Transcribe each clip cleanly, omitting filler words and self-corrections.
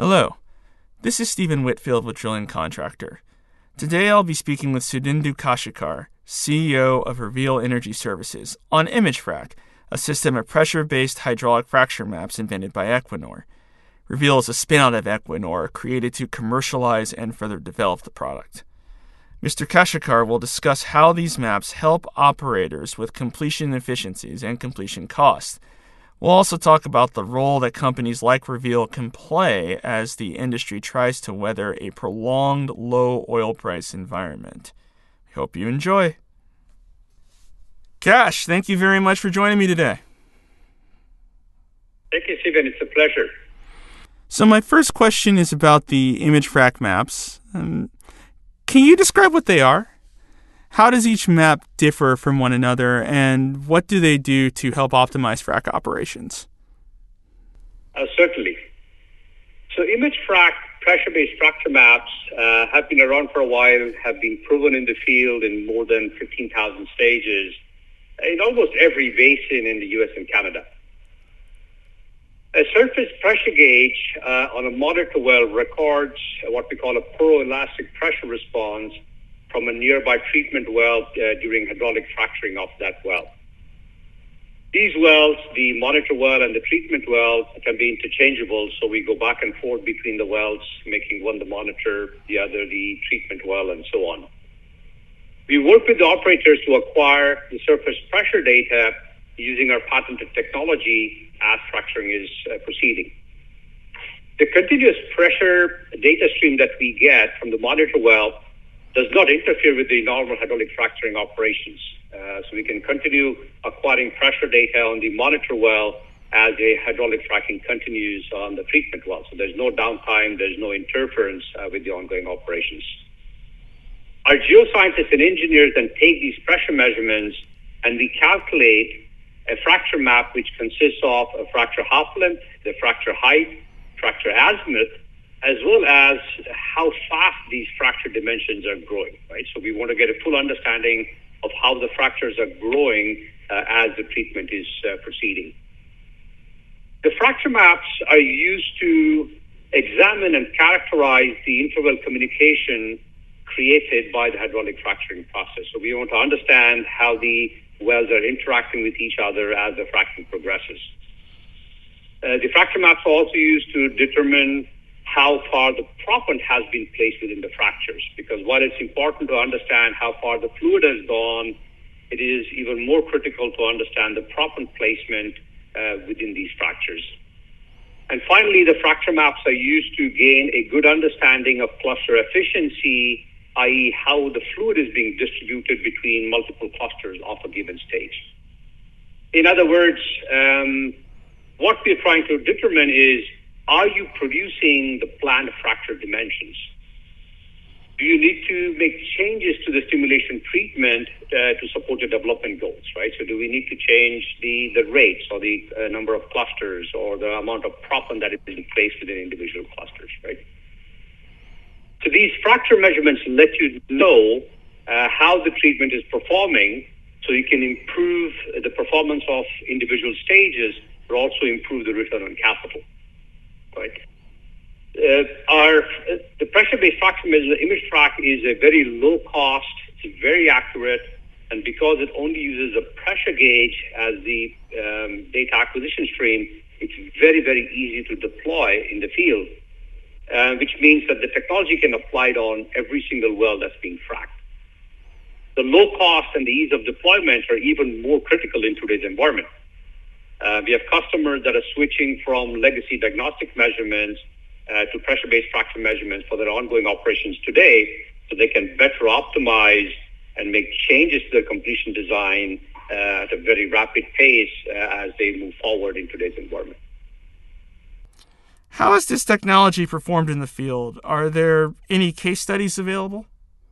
Hello, this is Stephen Whitfield with Drilling Contractor. Today I'll be speaking with Sudhindu Kashikar, CEO of Reveal Energy Services, on ImageFrac, a system of pressure-based hydraulic fracture maps invented by Equinor. Reveal is a spin-out of Equinor, created to commercialize and further develop the product. Mr. Kashikar will discuss how these maps help operators with completion efficiencies and completion costs. We'll also talk about the role that companies like Reveal can play as the industry tries to weather a prolonged low oil price environment. I hope you enjoy. Kash, thank you very much for joining me today. Thank you, Stephen. It's a pleasure. So my first question is about the ImageFrac maps. Can you describe what they are? How does each map differ from one another, and what do they do to help optimize frac operations? Certainly. So ImageFrac pressure-based fracture maps have been around for a while, have been proven in the field in more than 15,000 stages in almost every basin in the U.S. and Canada. A surface pressure gauge on a monitor well records what we call a poroelastic pressure response from a nearby treatment well during hydraulic fracturing of that well. These wells, the monitor well and the treatment well, can be interchangeable, so we go back and forth between the wells, making one the monitor, the other the treatment well, and so on. We work with the operators to acquire the surface pressure data using our patented technology as fracturing is proceeding. The continuous pressure data stream that we get from the monitor well does not interfere with the normal hydraulic fracturing operations. So we can continue acquiring pressure data on the monitor well as the hydraulic fracking continues on the treatment well. So there's no downtime, there's no interference with the ongoing operations. Our geoscientists and engineers then take these pressure measurements and we calculate a fracture map which consists of a fracture half length, the fracture height, fracture azimuth, as well as how fast these fracture dimensions are growing, right? So we want to get a full understanding of how the fractures are growing as the treatment is proceeding. The fracture maps are used to examine and characterize the interval communication created by the hydraulic fracturing process. So we want to understand how the wells are interacting with each other as the fracking progresses. The fracture maps are also used to determine how far the proppant has been placed within the fractures. Because while it's important to understand how far the fluid has gone, it is even more critical to understand the proppant placement within these fractures. And finally, the fracture maps are used to gain a good understanding of cluster efficiency, i.e. how the fluid is being distributed between multiple clusters of a given stage. In other words, what we're trying to determine is, are you producing the planned fracture dimensions? Do you need to make changes to the stimulation treatment to support your development goals, right? So do we need to change the rates or the number of clusters or the amount of proppant that is being placed within individual clusters, right? So these fracture measurements let you know how the treatment is performing so you can improve the performance of individual stages, but also improve the return on capital. Right. The pressure-based fracture measurement, ImageFrac, is a very low cost, it's very accurate, and because it only uses a pressure gauge as the data acquisition stream, it's very, very easy to deploy in the field, which means that the technology can apply it on every single well that's being fracked. The low cost and the ease of deployment are even more critical in today's environment. We have customers that are switching from legacy diagnostic measurements to pressure-based fracture measurements for their ongoing operations today, so they can better optimize and make changes to their completion design at a very rapid pace as they move forward in today's environment. How has this technology performed in the field? Are there any case studies available?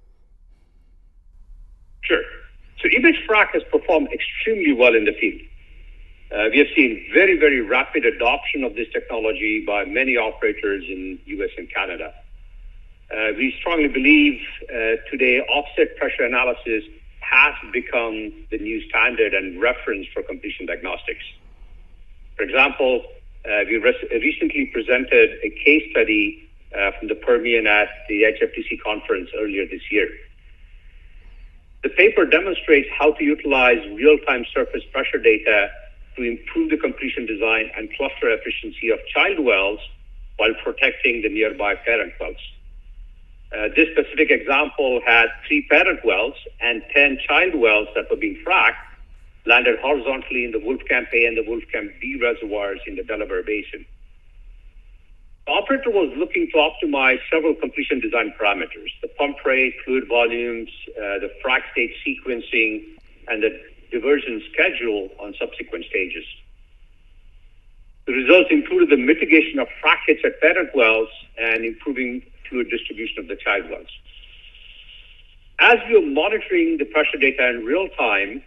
Sure. So ImageFrac has performed extremely well in the field. We have seen very, very rapid adoption of this technology by many operators in U.S. and Canada. We strongly believe today offset pressure analysis has become the new standard and reference for completion diagnostics. For example, We recently presented a case study from the Permian at the HFTC conference earlier this year. The paper demonstrates how to utilize real-time surface pressure data to improve the completion design and cluster efficiency of child wells while protecting the nearby parent wells. This specific example had 3 parent wells and 10 child wells that were being fracked, landed horizontally in the Wolfcamp A and the Wolfcamp B reservoirs in the Delaware Basin. The operator was looking to optimize several completion design parameters: the pump rate, fluid volumes, the frac stage sequencing, and the diversion schedule on subsequent stages. The results included the mitigation of frac hits at parent wells and improving fluid distribution of the child wells. As we were monitoring the pressure data in real time,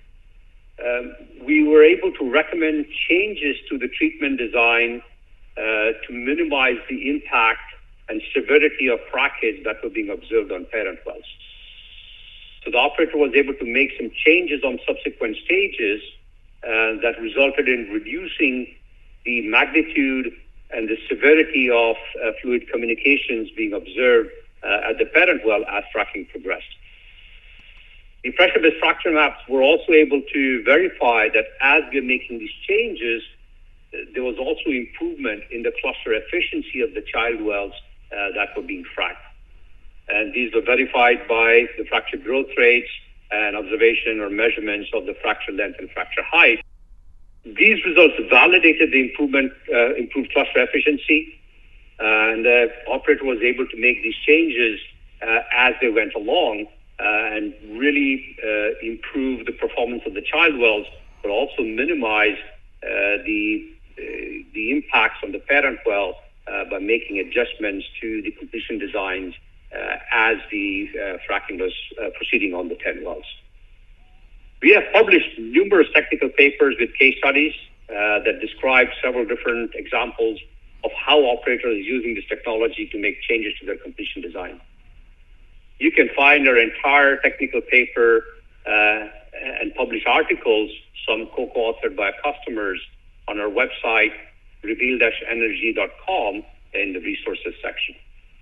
we were able to recommend changes to the treatment design to minimize the impact and severity of frac hits that were being observed on parent wells. So the operator was able to make some changes on subsequent stages that resulted in reducing the magnitude and the severity of fluid communications being observed at the parent well as fracking progressed. The pressure-based fracture maps were also able to verify that as we are making these changes, there was also improvement in the cluster efficiency of the child wells that were being fracked. And these were verified by the fracture growth rates and observation or measurements of the fracture length and fracture height. These results validated the improved cluster efficiency, and the operator was able to make these changes as they went along and really improve the performance of the child wells, but also minimize the impacts on the parent well by making adjustments to the completion designs as the fracking was proceeding on the 10 wells. We have published numerous technical papers with case studies that describe several different examples of how operators are using this technology to make changes to their completion design. You can find our entire technical paper and published articles, some co-authored by customers, on our website, reveal-energy.com, in the resources section.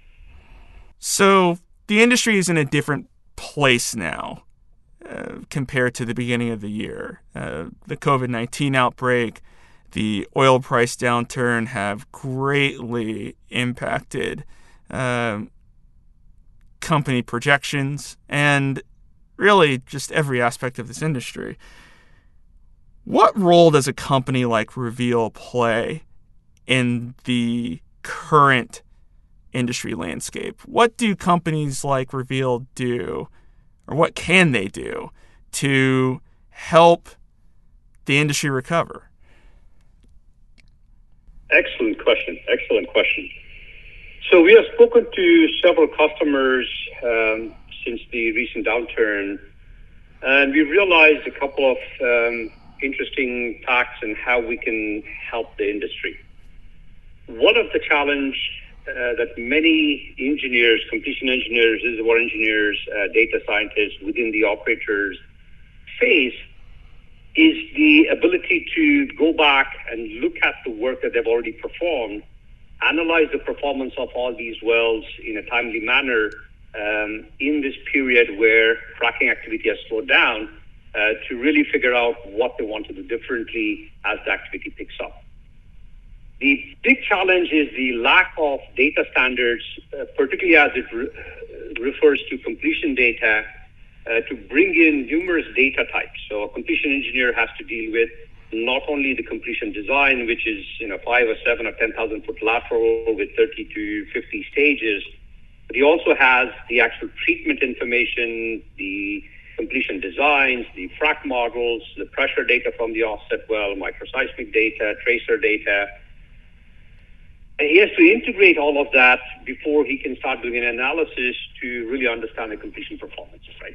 So the industry is in a different place now compared to the beginning of the year. The COVID-19 outbreak, the oil price downturn have greatly impacted company projections and really just every aspect of this industry. What role does a company like Reveal play in the current industry landscape? What do companies like Reveal do, or what can they do to help the industry recover? Excellent question. So we have spoken to several customers since the recent downturn, and we realized a couple of interesting facts in how we can help the industry. One of the challenge that many engineers, completion engineers, reservoir engineers, data scientists within the operators face is the ability to go back and look at the work that they've already performed, analyze the performance of all these wells in a timely manner in this period where fracking activity has slowed down, to really figure out what they want to do differently as the activity picks up. The big challenge is the lack of data standards, particularly as it refers to completion data, to bring in numerous data types. So a completion engineer has to deal with not only the completion design, which is 5 or 7 or 10,000 foot lateral with 30 to 50 stages, but he also has the actual treatment information, the completion designs, the frac models, the pressure data from the offset well, microseismic data, tracer data. And he has to integrate all of that before he can start doing an analysis to really understand the completion performance, right?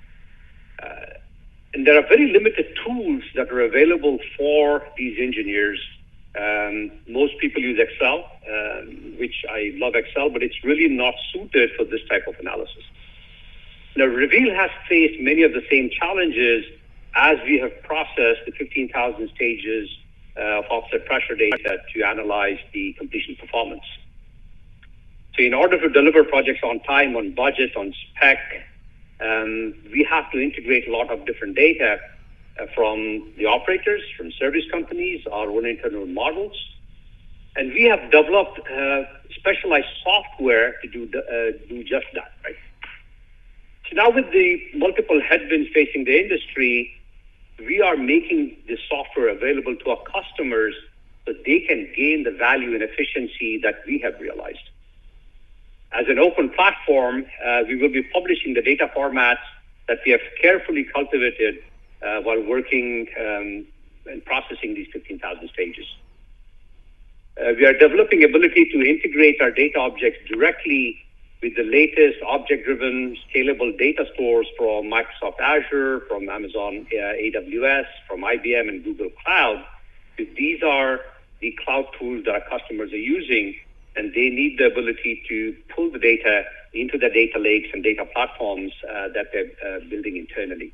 And there are very limited tools that are available for these engineers. Most people use Excel, which I love Excel, but it's really not suited for this type of analysis. Now, Reveal has faced many of the same challenges as we have processed the 15,000 stages of offset pressure data to analyze the completion performance. So in order to deliver projects on time, on budget, on spec, we have to integrate a lot of different data from the operators, from service companies, our own internal models. And we have developed specialized software to do just that, right? So now with the multiple headwinds facing the industry, we are making this software available to our customers so they can gain the value and efficiency that we have realized. As an open platform, we will be publishing the data formats that we have carefully cultivated while working and processing these 15,000 stages. We are developing ability to integrate our data objects directly with the latest object-driven scalable data stores from Microsoft Azure, from Amazon AWS, from IBM and Google Cloud. These are the cloud tools that our customers are using, and they need the ability to pull the data into the data lakes and data platforms that they're building internally.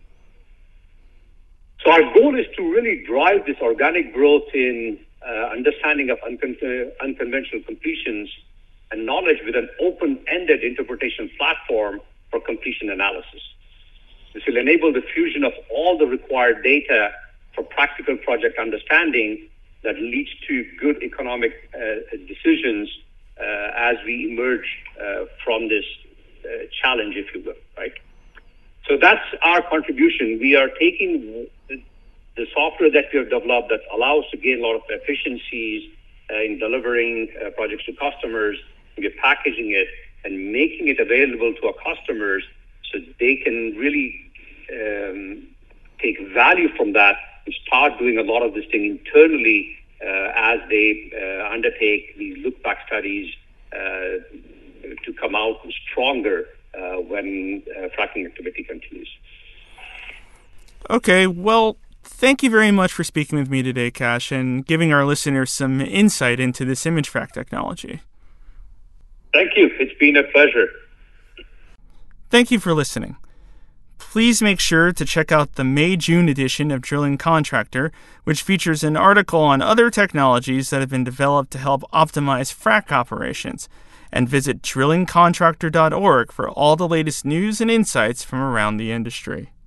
So our goal is to really drive this organic growth in understanding of unconventional completions and knowledge with an open-ended interpretation platform for completion analysis. This will enable the fusion of all the required data for practical project understanding that leads to good economic decisions as we emerge from this challenge, if you will, right? So that's our contribution. We are taking the software that we have developed that allows to gain a lot of efficiencies in delivering projects to customers. We're packaging it and making it available to our customers so they can really take value from that and start doing a lot of this thing internally as they undertake these look-back studies to come out stronger when fracking activity continues. Okay, well, thank you very much for speaking with me today, Kash, and giving our listeners some insight into this ImageFrac technology. Thank you. It's been a pleasure. Thank you for listening. Please make sure to check out the May-June edition of Drilling Contractor, which features an article on other technologies that have been developed to help optimize frac operations, and visit drillingcontractor.org for all the latest news and insights from around the industry.